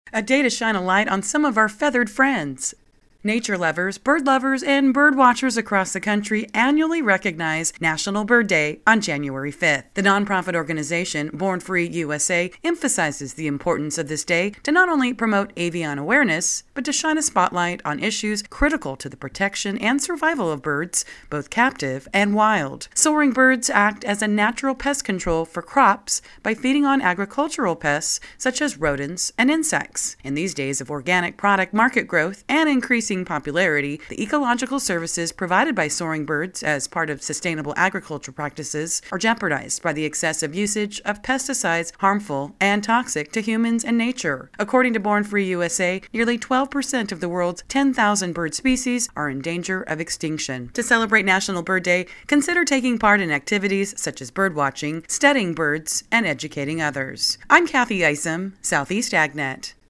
A day to shine a light on some of our feathered friends. Nature lovers, and bird watchers across the country annually recognize National Bird Day on January 5th. The nonprofit organization Born Free USA emphasizes the importance of this day to not only promote avian awareness, but to shine a spotlight on issues critical to the protection and survival of birds, both captive and wild. Soaring birds act as a natural pest control for crops by feeding on agricultural pests such as rodents and insects. In these days of organic product market growth and increasing popularity, the ecological services provided by soaring birds as part of sustainable agriculture practices are jeopardized by the excessive usage of pesticides harmful and toxic to humans and nature. According to Born Free USA, nearly 12% of the world's 10,000 bird species are in danger of extinction. To celebrate National Bird Day, consider taking part in activities such as bird watching, studying birds, and educating others. I'm Kathy Isom, Southeast AgNet.